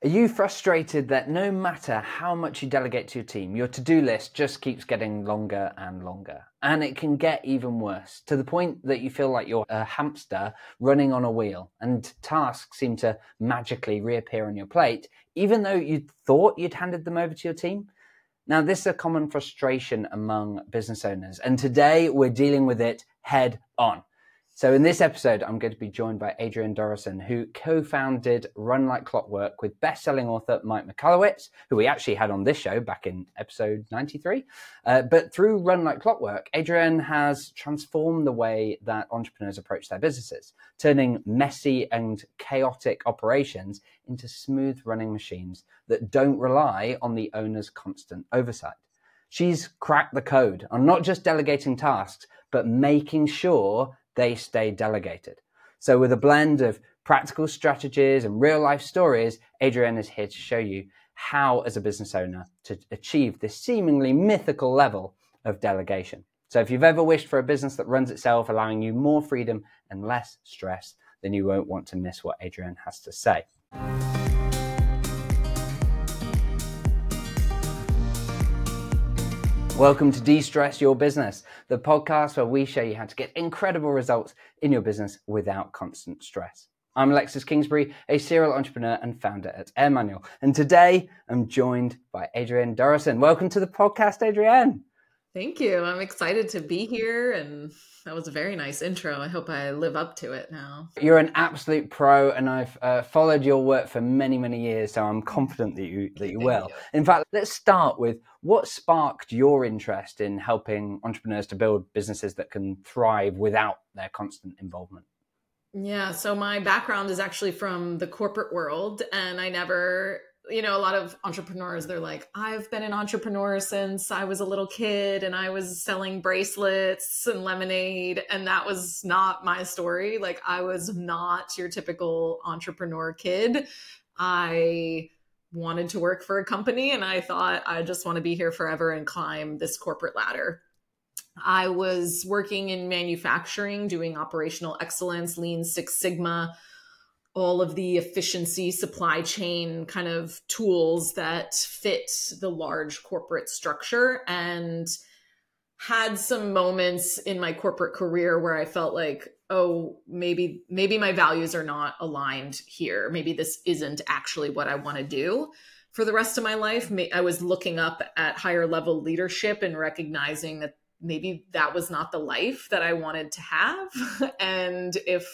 Are you frustrated that no matter how much you delegate to your team, your to-do list just keeps getting longer and longer? And it can get even worse, to the point that you feel like you're a hamster running on a wheel and tasks seem to magically reappear on your plate, even though you thought you'd handed them over to your team? Now, this is a common frustration among business owners, and today we're dealing with it head on. So in this episode, I'm going to be joined by Adrienne Dorison, who co-founded Run Like Clockwork with best-selling author Mike Michalowicz, who we actually had on this show back in episode 93. But through Run Like Clockwork, Adrienne has transformed the way that entrepreneurs approach their businesses, turning messy and chaotic operations into smooth running machines that don't rely on the owner's constant oversight. She's cracked the code on not just delegating tasks, but making sure they stay delegated. So with a blend of practical strategies and real life stories, Adrienne is here to show you how, as a business owner, to achieve this seemingly mythical level of delegation. So if you've ever wished for a business that runs itself, allowing you more freedom and less stress, then you won't want to miss what Adrienne has to say. Welcome to De-Stress Your Business, the podcast where we show you how to get incredible results in your business without constant stress. I'm Alexis Kingsbury, a serial entrepreneur and founder at Air Manual. And today I'm joined by Adrienne Dorison. Welcome to the podcast, Adrienne. Thank you. I'm excited to be here, and that was a very nice intro. I hope I live up to it now. You're an absolute pro, and I've followed your work for many, many years, so I'm confident that you will. In fact, let's start with what sparked your interest in helping entrepreneurs to build businesses that can thrive without their constant involvement. Yeah, so my background is actually from the corporate world, and I never... a lot of entrepreneurs, they're like, I've been an entrepreneur since I was a little kid and I was selling bracelets and lemonade. And that was not my story. Like, I was not your typical entrepreneur kid. I wanted to work for a company and I thought, I just want to be here forever and climb this corporate ladder. I was working in manufacturing, doing operational excellence, Lean Six Sigma, all of the efficiency supply chain kind of tools that fit the large corporate structure, and had some moments in my corporate career where I felt like, oh, maybe my values are not aligned here. Maybe this isn't actually what I want to do for the rest of my life. I was looking up at higher level leadership and recognizing that maybe that was not the life that I wanted to have. And if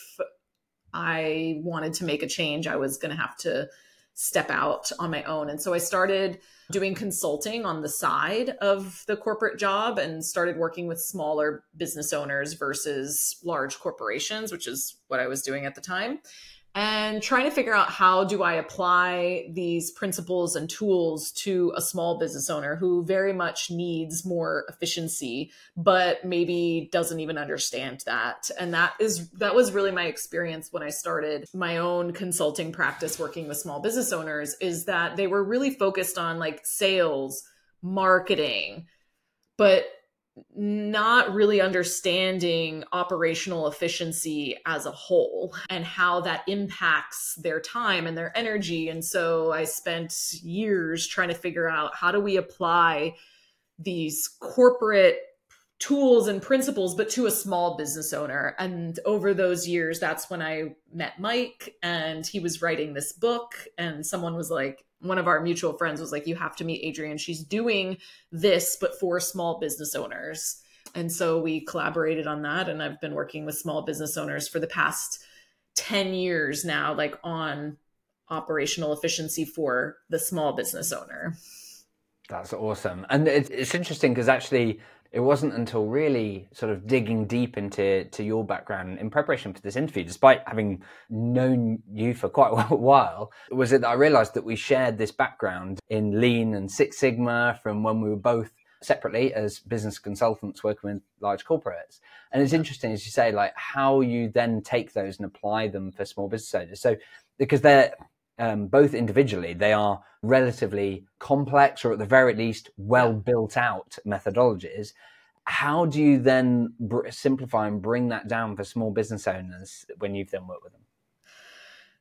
I wanted to make a change, I was going to have to step out on my own. And so I started doing consulting on the side of the corporate job and started working with smaller business owners versus large corporations, which is what I was doing at the time. And trying to figure out, how do I apply these principles and tools to a small business owner who very much needs more efficiency, but maybe doesn't even understand that. And that was really my experience when I started my own consulting practice working with small business owners, is that they were really focused on like sales, marketing, but not really understanding operational efficiency as a whole and how that impacts their time and their energy. And so I spent years trying to figure out, how do we apply these corporate tools and principles, but to a small business owner. And over those years, that's when I met Mike, and he was writing this book, and someone was like, one of our mutual friends was like, you have to meet Adrienne. She's doing this, but for small business owners. And so we collaborated on that. And I've been working with small business owners for the past 10 years now, like on operational efficiency for the small business owner. That's awesome. And it's interesting because actually it wasn't until really sort of digging deep into your background in preparation for this interview, despite having known you for quite a while, was it that I realized that we shared this background in Lean and Six Sigma from when we were both separately as business consultants working with large corporates. And it's interesting, as you say, like how you then take those and apply them for small business owners. So because they're both individually, they are relatively complex, or at the very least, well built out methodologies. How do you then simplify and bring that down for small business owners when you've then worked with them?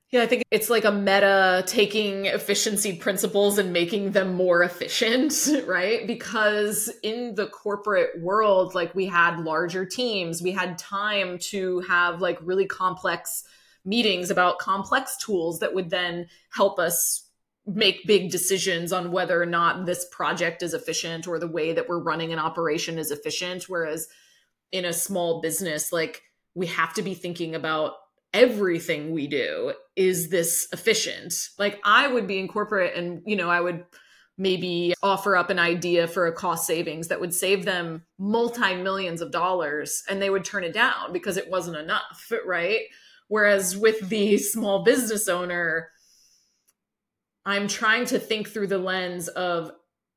Yeah, I think it's like a meta taking efficiency principles and making them more efficient, right? Because in the corporate world, like we had larger teams, we had time to have like really complex meetings about complex tools that would then help us make big decisions on whether or not this project is efficient or the way that we're running an operation is efficient. Whereas in a small business, like we have to be thinking about everything we do. Is this efficient? Like I would be in corporate and, I would maybe offer up an idea for a cost savings that would save them multi-millions of dollars and they would turn it down because it wasn't enough, right? Whereas with the small business owner, I'm trying to think through the lens of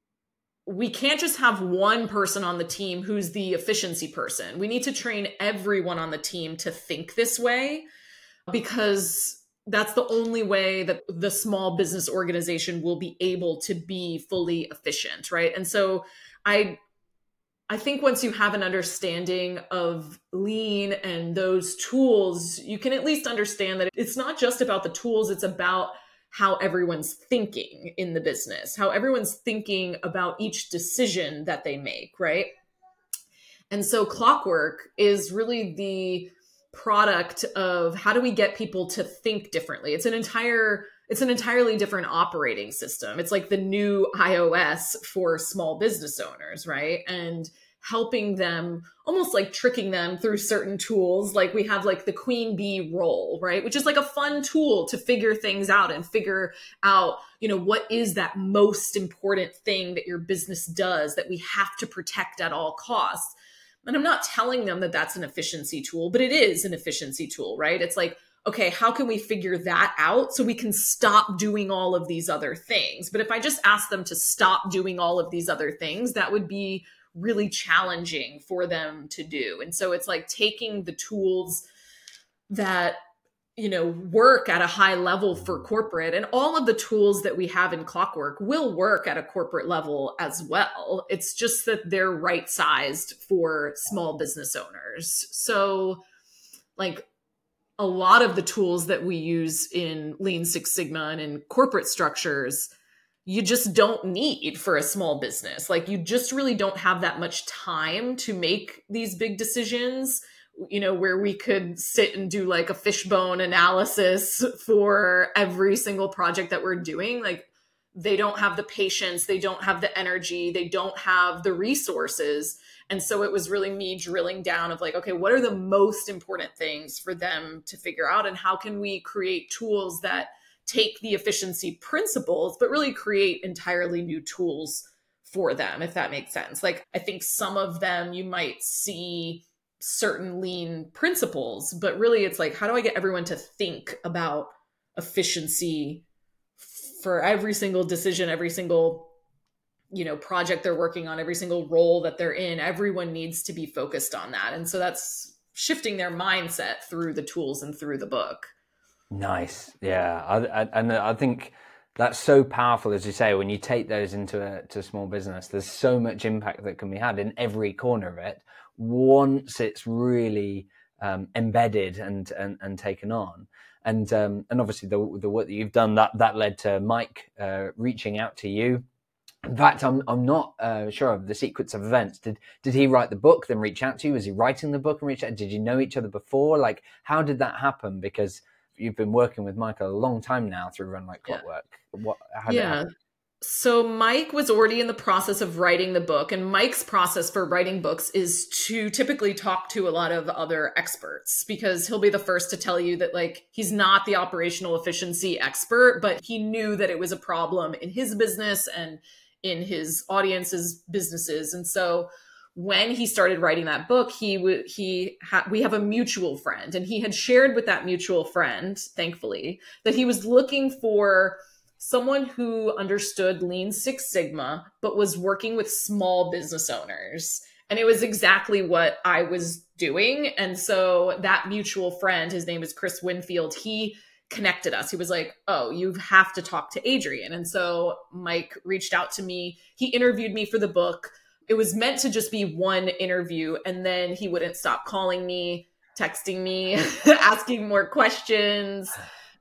we can't just have one person on the team who's the efficiency person. We need to train everyone on the team to think this way because that's the only way that the small business organization will be able to be fully efficient, right? And so I think once you have an understanding of lean and those tools, you can at least understand that it's not just about the tools, it's about how everyone's thinking in the business, how everyone's thinking about each decision that they make, right? And so Clockwork is really the product of how do we get people to think differently? It's an entirely different operating system. It's like the new iOS for small business owners, right? And helping them, almost like tricking them through certain tools. Like we have like the queen bee roll, right? Which is like a fun tool to figure things out and figure out, what is that most important thing that your business does that we have to protect at all costs. And I'm not telling them that that's an efficiency tool, but it is an efficiency tool, right? It's like, okay, how can we figure that out so we can stop doing all of these other things? But if I just ask them to stop doing all of these other things, that would be really challenging for them to do. And so it's like taking the tools that, work at a high level for corporate, and all of the tools that we have in Clockwork will work at a corporate level as well. It's just that they're right sized for small business owners. So like a lot of the tools that we use in Lean Six Sigma and in corporate structures, you just don't need for a small business. Like you just really don't have that much time to make these big decisions, where we could sit and do like a fishbone analysis for every single project that we're doing. Like they don't have the patience, they don't have the energy, they don't have the resources. And so it was really me drilling down of like, okay, what are the most important things for them to figure out? And how can we create tools that take the efficiency principles, but really create entirely new tools for them, if that makes sense. Like, I think some of them you might see certain lean principles, but really it's like, how do I get everyone to think about efficiency for every single decision, every single, project they're working on, every single role that they're in? Everyone needs to be focused on that. And so that's shifting their mindset through the tools and through the book. Nice. Yeah. I think that's so powerful, as you say, when you take those into a small business, there's so much impact that can be had in every corner of it once it's really embedded and taken on. And obviously the work that you've done, that led to Mike reaching out to you. In fact, I'm not sure of the sequence of events. Did he write the book, then reach out to you? Was he writing the book and reach out? Did you know each other before? Like, how did that happen? Because you've been working with Mike a long time now through Run Like Clockwork. How did it happen? So Mike was already in the process of writing the book, and Mike's process for writing books is to typically talk to a lot of other experts, because he'll be the first to tell you that like he's not the operational efficiency expert, but he knew that it was a problem in his business and in his audience's businesses. And so when he started writing that book, we have a mutual friend, and he had shared with that mutual friend, thankfully, that he was looking for someone who understood Lean Six Sigma, but was working with small business owners. And it was exactly what I was doing. And so that mutual friend, his name is Chris Winfield, he connected us. He was like, oh, you have to talk to Adrian. And so Mike reached out to me. He interviewed me for the book. It was meant to just be one interview. And then he wouldn't stop calling me, texting me, asking more questions.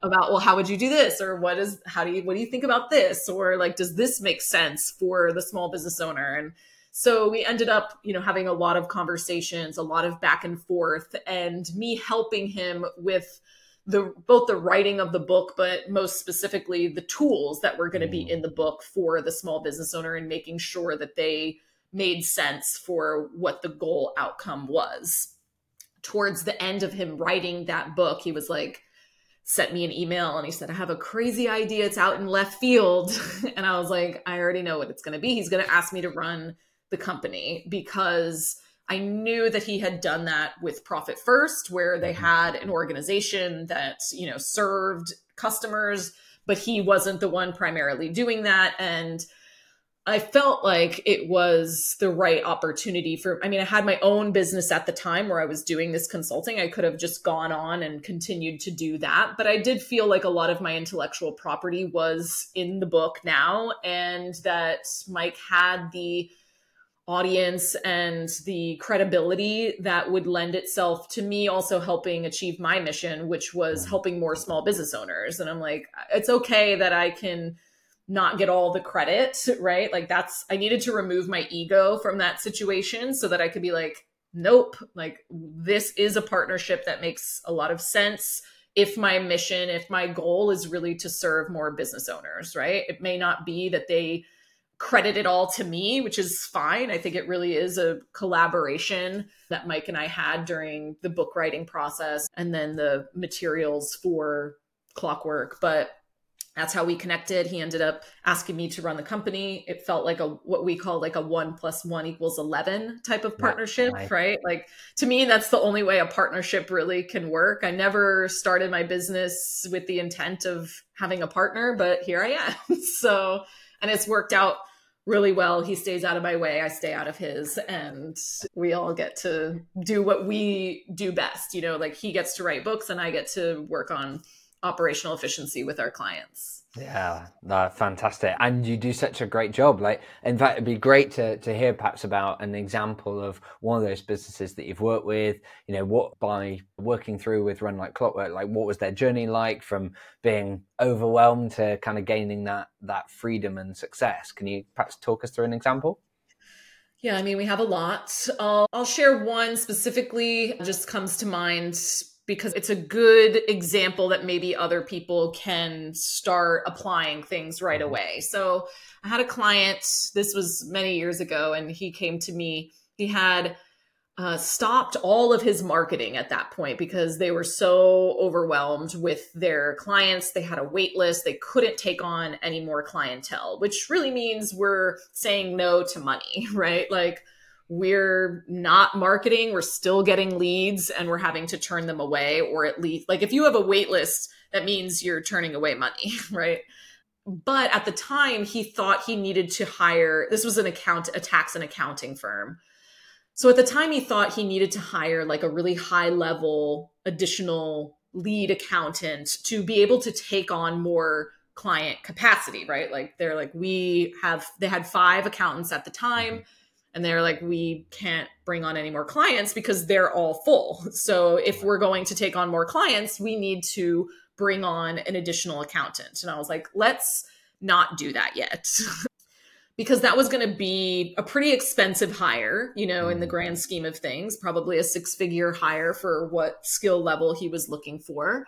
about, well, how would you do this? Or what do you think about this? Or like, does this make sense for the small business owner? And so we ended up, having a lot of conversations, a lot of back and forth, and me helping him with both the writing of the book, but most specifically the tools that were going to be in the book for the small business owner, and making sure that they made sense for what the goal outcome was. Towards the end of him writing that book, he was like, sent me an email and he said, I have a crazy idea. It's out in left field. And I was like, I already know what it's going to be. He's going to ask me to run the company, because I knew that he had done that with Profit First, where they had an organization that, served customers, but he wasn't the one primarily doing that. And I felt like it was the right opportunity I had my own business at the time where I was doing this consulting. I could have just gone on and continued to do that. But I did feel like a lot of my intellectual property was in the book now, and that Mike had the audience and the credibility that would lend itself to me also helping achieve my mission, which was helping more small business owners. And I'm like, it's okay that I can not get all the credit, right? Like I needed to remove my ego from that situation so that I could be like, nope, like this is a partnership that makes a lot of sense. If my goal is really to serve more business owners, right? It may not be that they credit it all to me, which is fine. I think it really is a collaboration that Mike and I had during the book writing process and then the materials for Clockwork. But that's how we connected. He ended up asking me to run the company. It felt like what we call like a 1 + 1 = 11 type of partnership, right? Like to me, that's the only way a partnership really can work. I never started my business with the intent of having a partner, but here I am. So, and it's worked out really well. He stays out of my way. I stay out of his, and we all get to do what we do best. Like he gets to write books and I get to work on operational efficiency with our clients. Yeah, fantastic. And you do such a great job. Like, in fact, it'd be great to hear perhaps about an example of one of those businesses that you've worked with, what by working through with Run Like Clockwork, like what was their journey like from being overwhelmed to kind of gaining that freedom and success? Can you perhaps talk us through an example? Yeah, we have a lot. I'll share one specifically, just comes to mind because it's a good example that maybe other people can start applying things right away. So I had a client, this was many years ago, and he came to me. He had stopped all of his marketing at that point because they were so overwhelmed with their clients. They had a wait list. They couldn't take on any more clientele, which really means we're saying no to money, right? Like, we're not marketing, we're still getting leads, and we're having to turn them away, or at least, like, if you have a wait list, that means you're turning away money, right? But at the time, he thought he needed to hire, this was a tax and accounting firm. So at the time, he thought he needed to hire like a really high level additional lead accountant to be able to take on more client capacity, right? Like they had 5 accountants at the time. And they're like, we can't bring on any more clients because they're all full. So if we're going to take on more clients, we need to bring on an additional accountant. And I was like, let's not do that yet. Because that was going to be a pretty expensive hire, in the grand scheme of things, probably a 6-figure hire for what skill level he was looking for.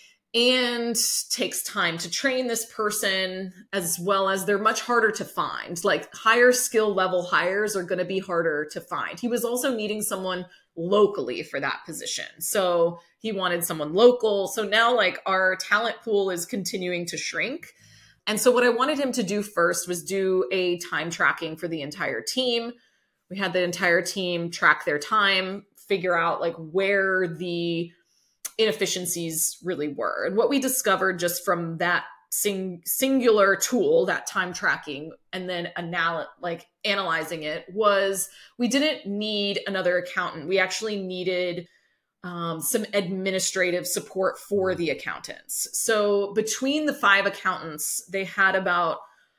And takes time to train this person, as well as they're much harder to find. Like higher skill level hires are going to be harder to find. He was also needing someone locally for that position. So he wanted someone local. So now like our talent pool is continuing to shrink. And so what I wanted him to do first was do a time tracking for the entire team. We had the entire team track their time, figure out like where the inefficiencies really were. And what we discovered just from that singular tool, that time tracking, and then analyzing it, was we didn't need another accountant. We actually needed some administrative support for the accountants. So between the 5 accountants, they had about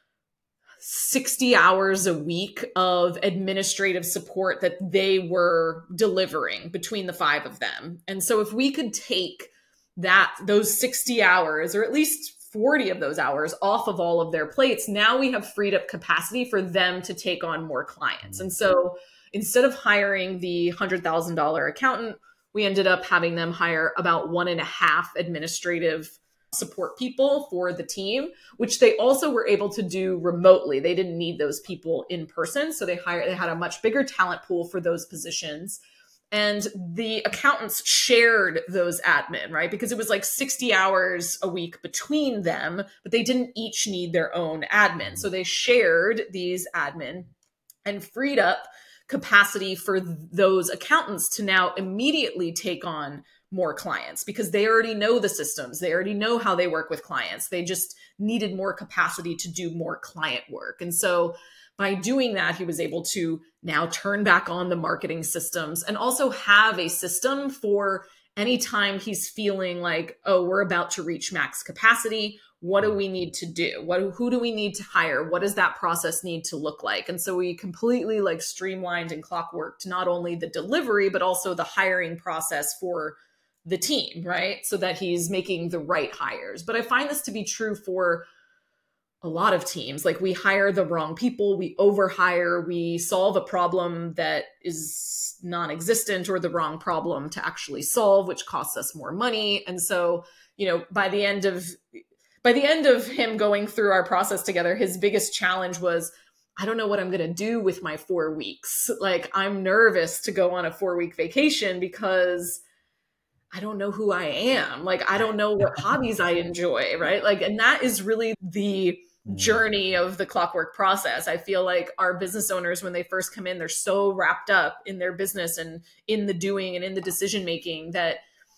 60 hours a week of administrative support that they were delivering between the 5 of them. And so if we could take those 60 hours, or at least 40 of those hours off of all of their plates, now we have freed up capacity for them to take on more clients. And so instead of hiring the $100,000 accountant, we ended up having them hire about 1.5 administrative support people for the team, which they also were able to do remotely. They didn't need those people in person. So they had a much bigger talent pool for those positions. And the accountants shared those admin, right? Because it was like 60 hours a week between them, but they didn't each need their own admin. So they shared these admin and freed up capacity for those accountants to now immediately take on more clients because they already know the systems. They already know how they work with clients. They just needed more capacity to do more client work. And so by doing that, he was able to now turn back on the marketing systems and also have a system for anytime he's feeling like, oh, we're about to reach max capacity. What do we need to do? Who do we need to hire? What does that process need to look like? And so we completely like streamlined and clockworked not only the delivery, but also the hiring process for the team, right? So that he's making the right hires. But I find this to be true for a lot of teams. Like we hire the wrong people, we overhire, we solve a problem that is non-existent or the wrong problem to actually solve, which costs us more money. And so, by the end of him going through our process together, his biggest challenge was, I don't know what I'm going to do with my 4 weeks. Like I'm nervous to go on a 4-week vacation because I don't know who I am. Like, I don't know what hobbies I enjoy, right? Like, and that is really the journey of the clockwork process. I feel like our business owners, when they first come in, they're so wrapped up in their business and in the doing and in the decision making that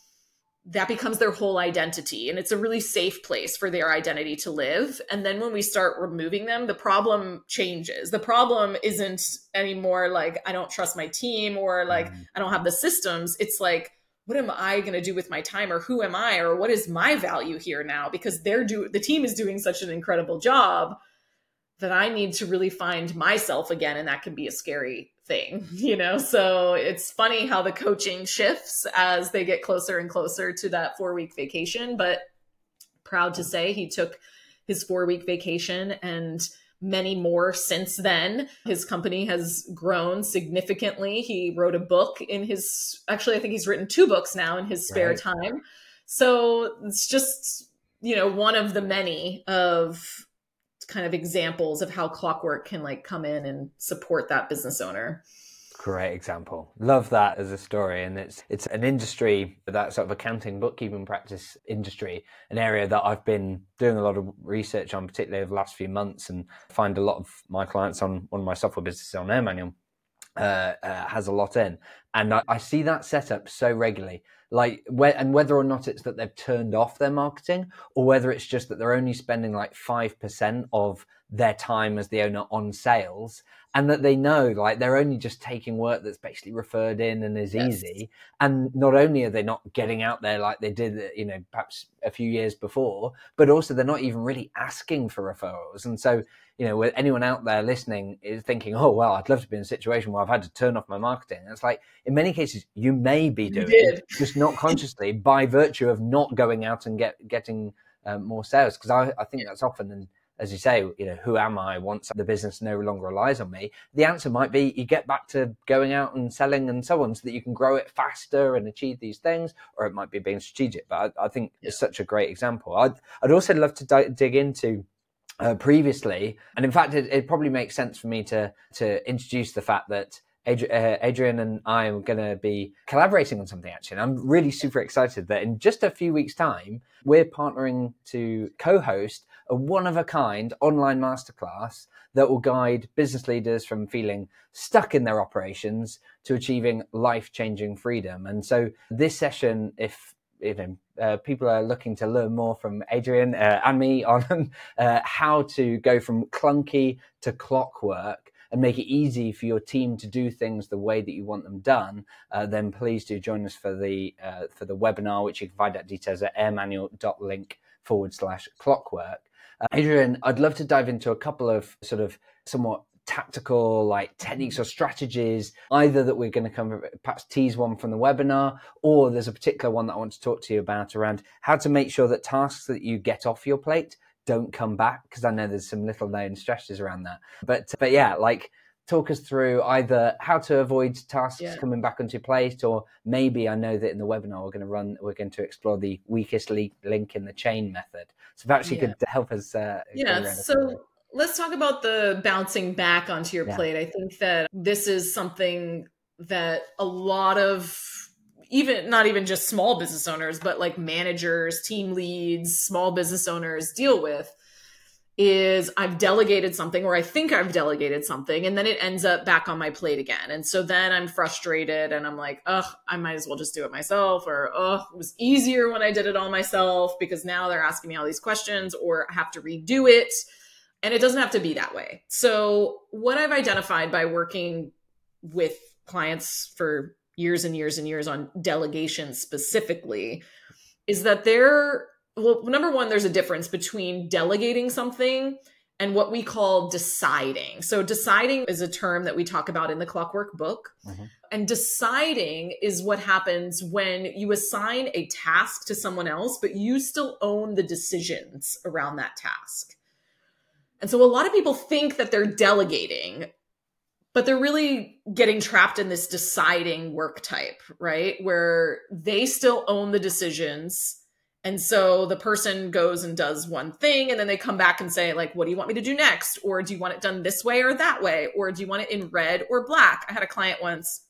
becomes their whole identity. And it's a really safe place for their identity to live. And then when we start removing them, the problem changes. The problem isn't anymore like, I don't trust my team or like, I don't have the systems. It's like, what am I going to do with my time, or who am I, or what is my value here now? Because the team is doing such an incredible job that I need to really find myself again. And that can be a scary thing, So it's funny how the coaching shifts as they get closer and closer to that 4-week vacation, but proud to say he took his 4-week vacation and many more since then. His company has grown significantly. He wrote a book actually, I think he's written 2 books now in his spare time. So it's just, one of the many of kind of examples of how clockwork can like come in and support that business owner. Great example. Love that as a story. And it's an industry, that sort of accounting, bookkeeping practice industry, an area that I've been doing a lot of research on, particularly over the last few months, and find a lot of my clients on one of my software businesses on AirManual has a lot in. And I see that setup so regularly. And whether or not it's that they've turned off their marketing, or whether it's just that they're only spending like 5% of their time as the owner on sales, and that they know like they're only just taking work that's basically referred in and is easy. And not only are they not getting out there like they did, perhaps a few years before, but also they're not even really asking for referrals. And so, with anyone out there listening is thinking, oh, well, I'd love to be in a situation where I've had to turn off my marketing. And it's like, in many cases, you may be doing it, just not consciously by virtue of not going out and getting more sales. Because I think that's often, as you say, who am I once the business no longer relies on me? The answer might be you get back to going out and selling and so on so that you can grow it faster and achieve these things, or it might be being strategic. But I think it's such a great example. I'd also love to dig into previously, and in fact, it probably makes sense for me to introduce the fact that Adrian and I are going to be collaborating on something, actually. And I'm really super excited that in just a few weeks' time, we're partnering to co-host a one-of-a-kind online masterclass that will guide business leaders from feeling stuck in their operations to achieving life-changing freedom. And so this session, if people are looking to learn more from Adrian and me on how to go from clunky to clockwork and make it easy for your team to do things the way that you want them done, then please do join us for the webinar, which you can find out details at airmanual.link/clockwork. Adrian, I'd love to dive into a couple of sort of somewhat tactical like techniques or strategies, either that we're going to perhaps tease one from the webinar, or there's a particular one that I want to talk to you about around how to make sure that tasks that you get off your plate don't come back, because I know there's some little known strategies around that. But yeah, like talk us through either how to avoid tasks coming back onto your plate, or maybe I know that in the webinar we're going to explore the weakest link in the chain method. So perhaps you could help us. So let's talk about the bouncing back onto your plate. I think that this is something that a lot of not even just small business owners, but like managers, team leads, small business owners deal with, is I've delegated something, or I think I've delegated something, and then it ends up back on my plate again. And so then I'm frustrated and I'm like, I might as well just do it myself, or it was easier when I did it all myself because now they're asking me all these questions, or I have to redo it. And it doesn't have to be that way. So what I've identified by working with clients for years and years and years on delegation specifically is that number one, there's a difference between delegating something and what we call deciding. So deciding is a term that we talk about in the Clockwork book. Mm-hmm. And deciding is what happens when you assign a task to someone else, but you still own the decisions around that task. And so a lot of people think that they're delegating, but they're really getting trapped in this deciding work type, right? Where they still own the decisions. And so the person goes and does one thing, and then they come back and say, like, what do you want me to do next? Or do you want it done this way or that way? Or do you want it in red or black? I had a client once.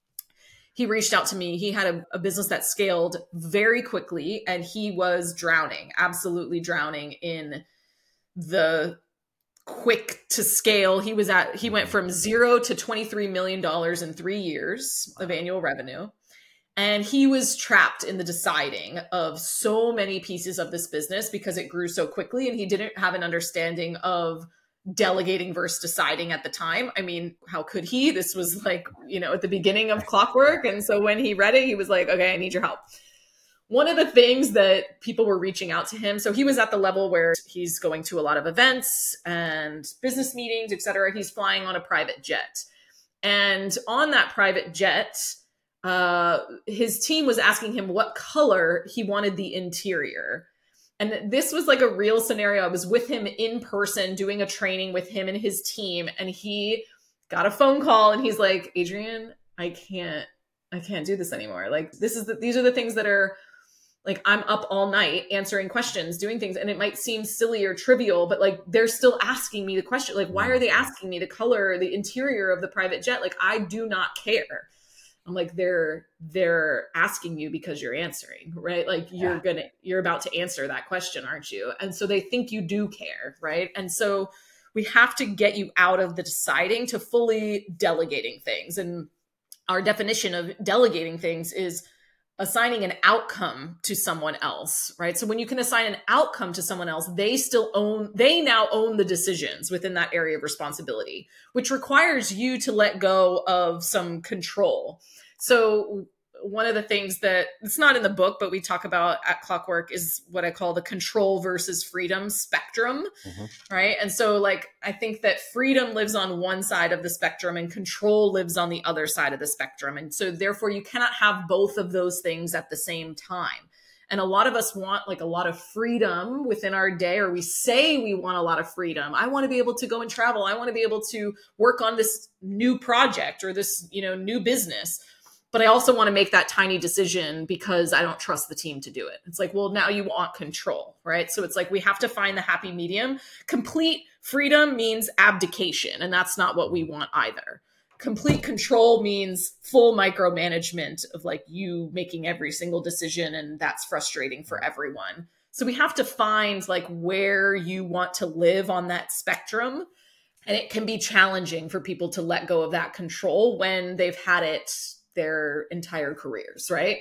He reached out to me. He had a business that scaled very quickly, and he was drowning, absolutely drowning in the quick to scale. He went from 0 to $23 million in 3 years of annual revenue. And he was trapped in the deciding of so many pieces of this business because it grew so quickly. And he didn't have an understanding of delegating versus deciding at the time. I mean, how could he? This was like, at the beginning of Clockwork. And so when he read it, he was like, okay, I need your help. One of the things that people were reaching out to him, so he was at the level where he's going to a lot of events and business meetings, et cetera. He's flying on a private jet. And on that private jet, his team was asking him what color he wanted the interior. And this was like a real scenario. I was with him in person doing a training with him and his team. And he got a phone call and he's like, Adrienne, I can't do this anymore. Like, these are the things that are like, I'm up all night answering questions, doing things. And it might seem silly or trivial, but like, they're still asking me the question. Like, why are they asking me to color the interior of the private jet? Like, I do not care. I'm like, they're asking you because you're answering, right? Like you're about to answer that question, aren't you? And so they think you do care, right? And so we have to get you out of the deciding to fully delegating things. And our definition of delegating things is assigning an outcome to someone else, right? So when you can assign an outcome to someone else, they now own the decisions within that area of responsibility, which requires you to let go of some control. So one of the things that it's not in the book, but we talk about at Clockwork is what I call the control versus freedom spectrum, right? And so like, I think that freedom lives on one side of the spectrum and control lives on the other side of the spectrum. And so therefore you cannot have both of those things at the same time. And a lot of us want like a lot of freedom within our day, or we say we want a lot of freedom. I want to be able to go and travel. I want to be able to work on this new project or this, new business. But I also want to make that tiny decision because I don't trust the team to do it. It's like, well, now you want control, right? So it's like, we have to find the happy medium. Complete freedom means abdication, and that's not what we want either. Complete control means full micromanagement of like you making every single decision, and that's frustrating for everyone. So we have to find like where you want to live on that spectrum. And it can be challenging for people to let go of that control when they've had it their entire careers, right?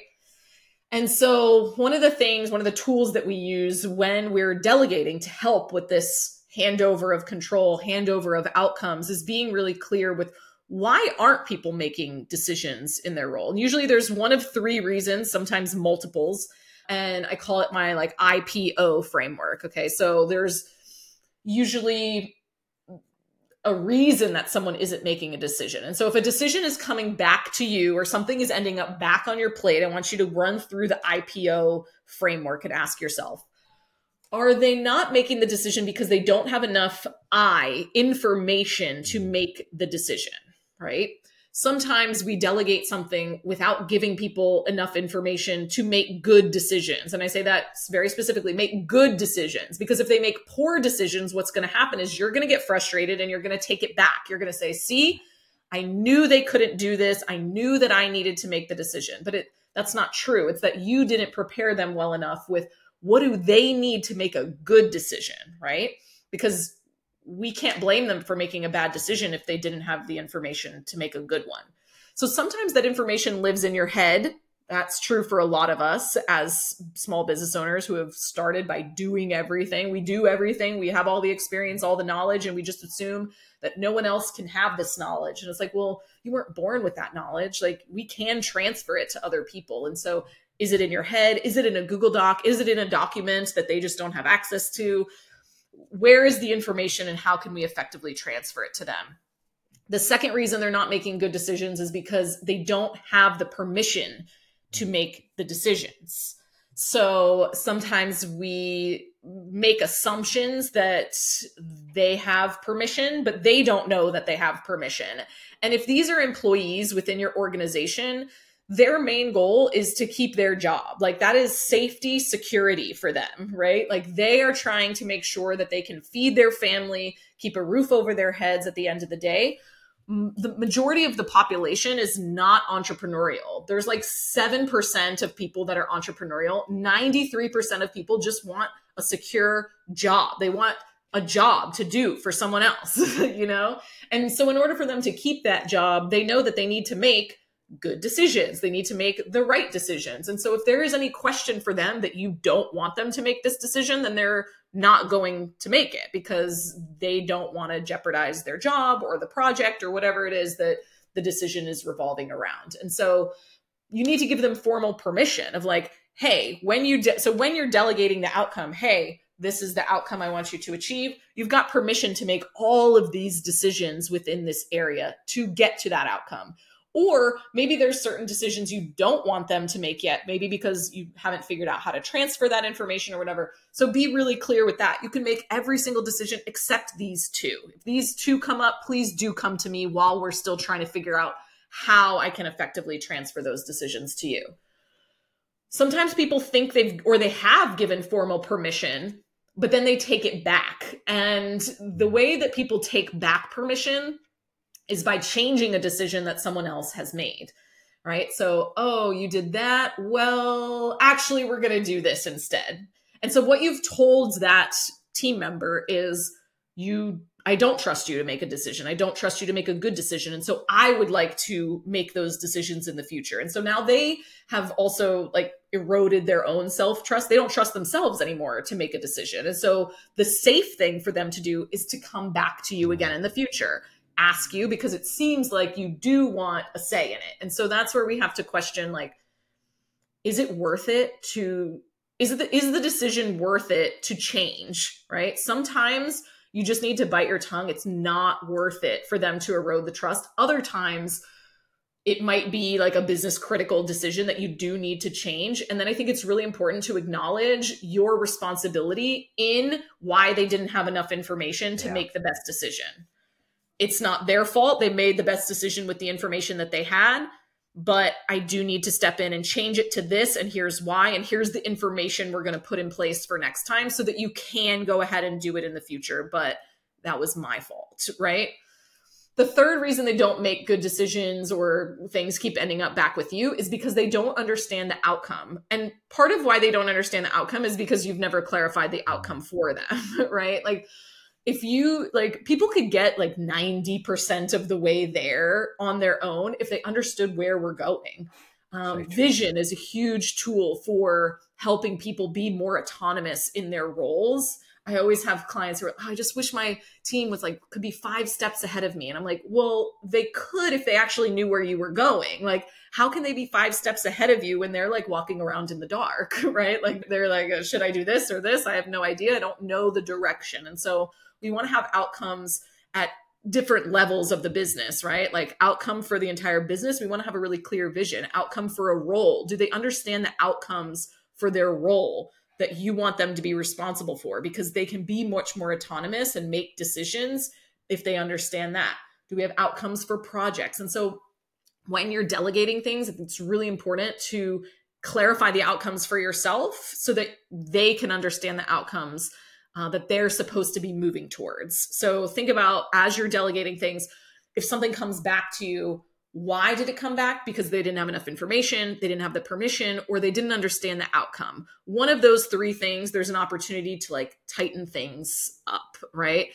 And so one of the tools that we use when we're delegating to help with this handover of control, handover of outcomes, is being really clear with why aren't people making decisions in their role? And usually there's one of three reasons, sometimes multiples. And I call it my like IPO framework. Okay. So there's usually a reason that someone isn't making a decision. And so if a decision is coming back to you or something is ending up back on your plate, I want you to run through the IPO framework and ask yourself, are they not making the decision because they don't have enough information to make the decision, right? Sometimes we delegate something without giving people enough information to make good decisions. And I say that very specifically, make good decisions, because if they make poor decisions, what's going to happen is you're going to get frustrated and you're going to take it back. You're going to say, see, I knew they couldn't do this. I knew that I needed to make the decision, but that's not true. It's that you didn't prepare them well enough with what do they need to make a good decision, right? Because we can't blame them for making a bad decision if they didn't have the information to make a good one. So sometimes that information lives in your head. That's true for a lot of us as small business owners who have started by doing everything. We do everything. We have all the experience, all the knowledge, and we just assume that no one else can have this knowledge. And it's like, well, you weren't born with that knowledge. Like, we can transfer it to other people. And so is it in your head? Is it in a Google Doc? Is it in a document that they just don't have access to? Where is the information and how can we effectively transfer it to them? The second reason they're not making good decisions is because they don't have the permission to make the decisions. So sometimes we make assumptions that they have permission, but they don't know that they have permission. And if these are employees within your organization, their main goal is to keep their job. Like, that is safety, security for them, right? Like, they are trying to make sure that they can feed their family, keep a roof over their heads at the end of the day. The majority of the population is not entrepreneurial. There's like 7% of people that are entrepreneurial. 93% of people just want a secure job. They want a job to do for someone else, you know? And so in order for them to keep that job, they know that they need to make good decisions. They need to make the right decisions. And so if there is any question for them that you don't want them to make this decision, then they're not going to make it because they don't want to jeopardize their job or the project or whatever it is that the decision is revolving around. And so you need to give them formal permission of like, hey, when you're delegating the outcome, hey, this is the outcome I want you to achieve. You've got permission to make all of these decisions within this area to get to that outcome. Or maybe there's certain decisions you don't want them to make yet, maybe because you haven't figured out how to transfer that information or whatever. So be really clear with that. You can make every single decision except these two. If these two come up, please do come to me while we're still trying to figure out how I can effectively transfer those decisions to you. Sometimes people think they have given formal permission, but then they take it back. And the way that people take back permission is by changing a decision that someone else has made, right? So, oh, you did that? Well, actually, we're going to do this instead. And so what you've told that team member is, I don't trust you to make a decision. I don't trust you to make a good decision. And so I would like to make those decisions in the future. And so now they have also like eroded their own self-trust. They don't trust themselves anymore to make a decision. And so the safe thing for them to do is to come back to you again in the future. Ask you because it seems like you do want a say in it. And so that's where we have to question, like, is it worth it to, is the decision worth it to change, right? Sometimes you just need to bite your tongue. It's not worth it for them to erode the trust. Other times it might be like a business critical decision that you do need to change. And then I think it's really important to acknowledge your responsibility in why they didn't have enough information to make the best decision. It's not their fault. They made the best decision with the information that they had, but I do need to step in and change it to this. And here's why. And here's the information we're going to put in place for next time so that you can go ahead and do it in the future. But that was my fault, right? The third reason they don't make good decisions or things keep ending up back with you is because they don't understand the outcome. And part of why they don't understand the outcome is because you've never clarified the outcome for them, right? Like, if you people could get like 90% of the way there on their own if they understood where we're going. Vision is a huge tool for helping people be more autonomous in their roles. I always have clients who are, I just wish my team was like, could be 5 steps ahead of me. And I'm like, well, they could if they actually knew where you were going. Like, how can they be 5 steps ahead of you when they're like walking around in the dark, right? Like, they're like, should I do this or this? I have no idea. I don't know the direction. And so we want to have outcomes at different levels of the business, right? Like outcome for the entire business, we want to have a really clear vision. Outcome for a role, do they understand the outcomes for their role that you want them to be responsible for? Because they can be much more autonomous and make decisions if they understand that. Do we have outcomes for projects? And so when you're delegating things, it's really important to clarify the outcomes for yourself so that they can understand the outcomes that they're supposed to be moving towards. So think about, as you're delegating things, if something comes back to you, why did it come back? Because they didn't have enough information, they didn't have the permission, or they didn't understand the outcome. One of those three things, there's an opportunity to like tighten things up, right?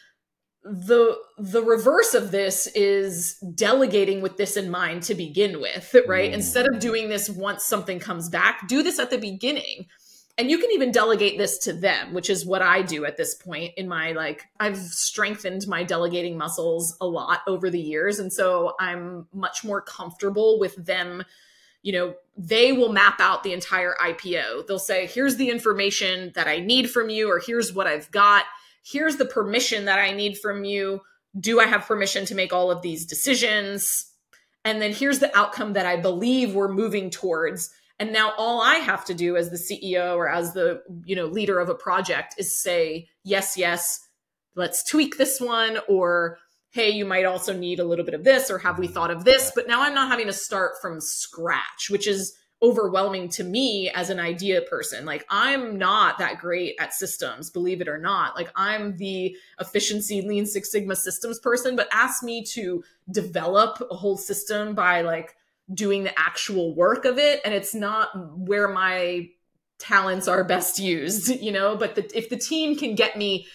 The reverse of this is delegating with this in mind to begin with, right? Instead of doing this once something comes back, do this at the beginning. And you can even delegate this to them, which is what I do at this point in my, like, I've strengthened my delegating muscles a lot over the years. And so I'm much more comfortable with them. You know, they will map out the entire IPO. They'll say, here's the information that I need from you, or here's what I've got. Here's the permission that I need from you. Do I have permission to make all of these decisions? And then here's the outcome that I believe we're moving towards. And now all I have to do as the CEO or as the, leader of a project is say, yes, yes, let's tweak this one. Or, hey, you might also need a little bit of this, or have we thought of this? But now I'm not having to start from scratch, which is overwhelming to me as an idea person. Like, I'm not that great at systems, believe it or not. Like, I'm the efficiency Lean Six Sigma systems person, but ask me to develop a whole system by like doing the actual work of it. And it's not where my talents are best used, but if the team can get me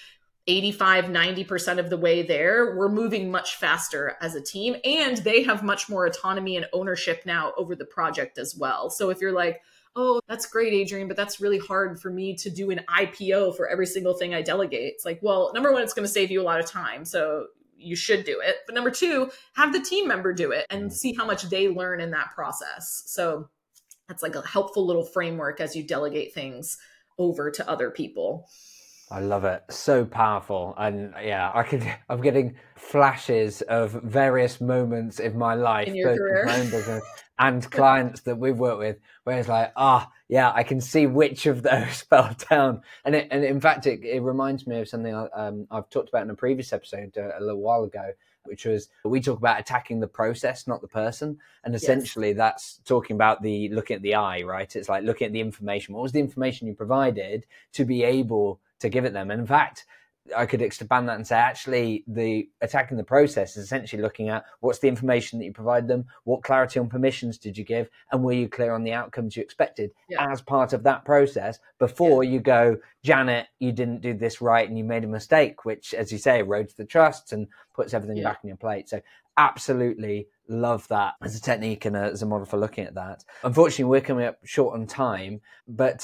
85, 90% of the way there, we're moving much faster as a team, and they have much more autonomy and ownership now over the project as well. So if you're like, oh, that's great, Adrienne, but that's really hard for me to do an IPO for every single thing I delegate. It's like, well, number one, it's going to save you a lot of time. So you should do it. But number two, have the team member do it and see how much they learn in that process. So that's like a helpful little framework as you delegate things over to other people. I love it. So powerful. And yeah, I'm getting flashes of various moments in my life, in your career, my own business and clients that we've worked with, where it's like, yeah, I can see which of those fell down. And in fact, it reminds me of something I've talked about in a previous episode a little while ago, which was, we talk about attacking the process, not the person. And essentially that's talking about looking at the eye, right? It's like looking at the information. What was the information you provided to be able to give it them? And in fact, I could expand that and say, actually, the attacking the process is essentially looking at what's the information that you provide them, what clarity on permissions did you give, and were you clear on the outcomes you expected as part of that process before you go, Janet, you didn't do this right and you made a mistake, which, as you say, erodes the trust and puts everything back on your plate. So absolutely love that as a technique and as a model for looking at that. Unfortunately, we're coming up short on time, but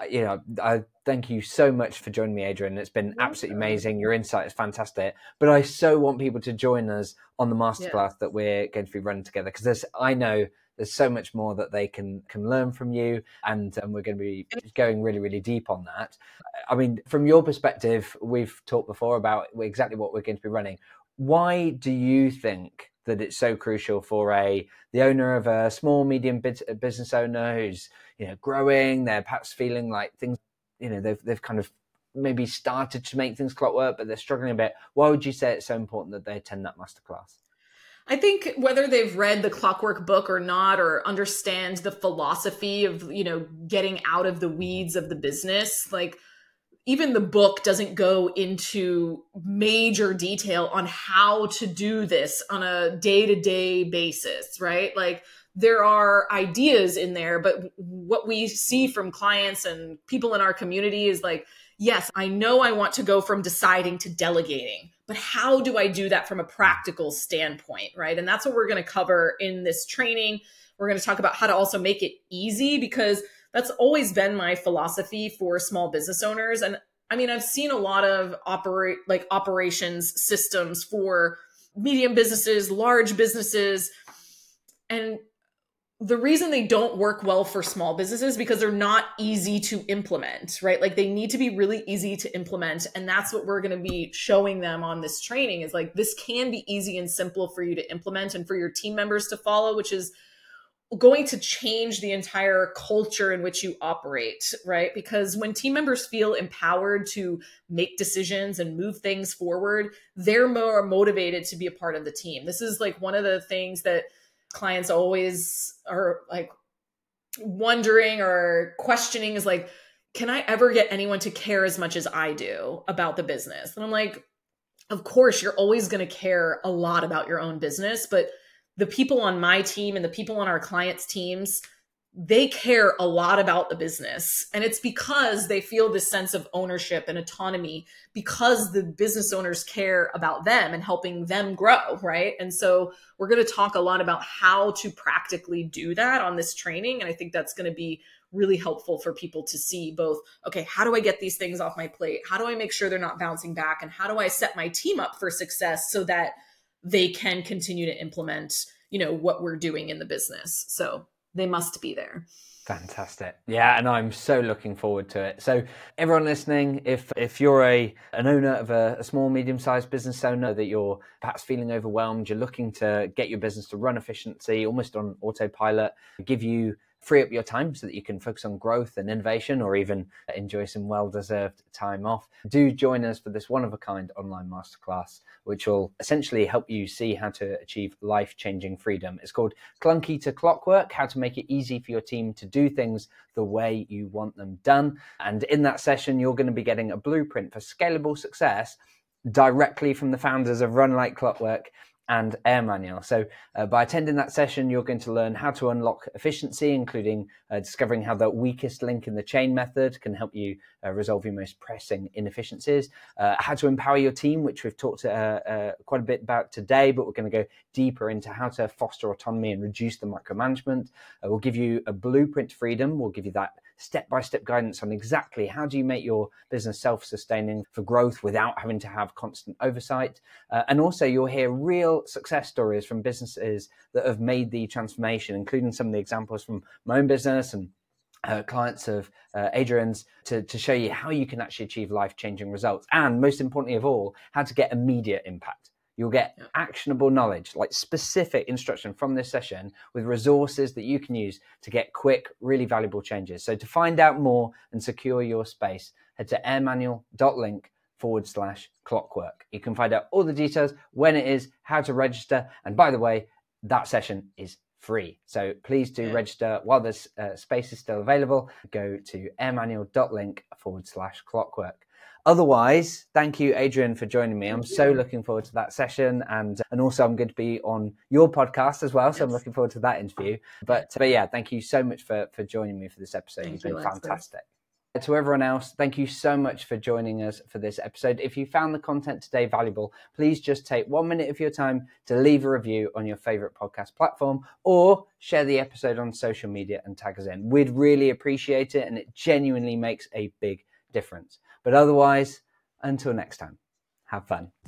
I thank you so much for joining me, Adrienne. It's been absolutely amazing. Your insight is fantastic, but I so want people to join us on the masterclass that we're going to be running together, because I know there's so much more that they can learn from you, and we're going to be going really, really deep on that. I mean, from your perspective, we've talked before about exactly what we're going to be running. Why do you think that it's so crucial for the owner of a small, medium business owner who's growing, they're perhaps feeling like things, they've kind of maybe started to make things clockwork, but they're struggling a bit. Why would you say it's so important that they attend that masterclass? I think whether they've read the Clockwork book or not, or understand the philosophy of, getting out of the weeds of the business, like even the book doesn't go into major detail on how to do this on a day-to-day basis, right? Like there are ideas in there, but what we see from clients and people in our community is like, yes, I know I want to go from deciding to delegating, but how do I do that from a practical standpoint, right? And that's what we're going to cover in this training. We're going to talk about how to also make it easy, because that's always been my philosophy for small business owners. And I mean, I've seen a lot of operations systems for medium businesses, large businesses, and the reason they don't work well for small businesses because they're not easy to implement, right? Like they need to be really easy to implement. And that's what we're going to be showing them on this training is like, this can be easy and simple for you to implement and for your team members to follow, which is going to change the entire culture in which you operate, right? Because when team members feel empowered to make decisions and move things forward, they're more motivated to be a part of the team. This is like one of the things that clients always are like wondering or questioning is like, can I ever get anyone to care as much as I do about the business? And I'm like, of course, you're always going to care a lot about your own business, but the people on my team and the people on our clients' teams, they care a lot about the business. And it's because they feel this sense of ownership and autonomy because the business owners care about them and helping them grow, right? And so we're going to talk a lot about how to practically do that on this training. And I think that's going to be really helpful for people to see both, okay, how do I get these things off my plate? How do I make sure they're not bouncing back? And how do I set my team up for success so that they can continue to implement, what we're doing in the business? So they must be there. Fantastic. Yeah, and I'm so looking forward to it. So everyone listening, if you're an owner of a small, medium-sized business owner that you're perhaps feeling overwhelmed, you're looking to get your business to run efficiency, almost on autopilot, free up your time so that you can focus on growth and innovation or even enjoy some well-deserved time off, do join us for this one-of-a-kind online masterclass, which will essentially help you see how to achieve life-changing freedom. It's called Clunky to Clockwork, how to make it easy for your team to do things the way you want them done. And in that session, you're going to be getting a blueprint for scalable success directly from the founders of Run Like Clockwork and Air Manual. So by attending that session, you're going to learn how to unlock efficiency, including discovering how the weakest link in the chain method can help you resolve your most pressing inefficiencies, how to empower your team, which we've talked quite a bit about today, but we're going to go deeper into how to foster autonomy and reduce the micromanagement. We'll give you a blueprint to freedom. We'll give you that step-by-step guidance on exactly how do you make your business self-sustaining for growth without having to have constant oversight. And also you'll hear real success stories from businesses that have made the transformation, including some of the examples from my own business and clients of Adrian's to show you how you can actually achieve life-changing results. And most importantly of all, how to get immediate impact. You'll get actionable knowledge, like specific instruction from this session with resources that you can use to get quick, really valuable changes. So to find out more and secure your space, head to airmanual.link/clockwork. You can find out all the details, when it is, how to register. And by the way, that session is free. So please do register while this space is still available. Go to airmanual.link/clockwork. Otherwise, thank you, Adrian, for joining me. I'm so looking forward to that session. And also I'm going to be on your podcast as well. So I'm looking forward to that interview. But yeah, thank you so much for joining me for this episode. You've been fantastic. To everyone else, thank you so much for joining us for this episode. If you found the content today valuable, please just take 1 minute of your time to leave a review on your favorite podcast platform or share the episode on social media and tag us in. We'd really appreciate it, and it genuinely makes a big difference. But otherwise, until next time, have fun.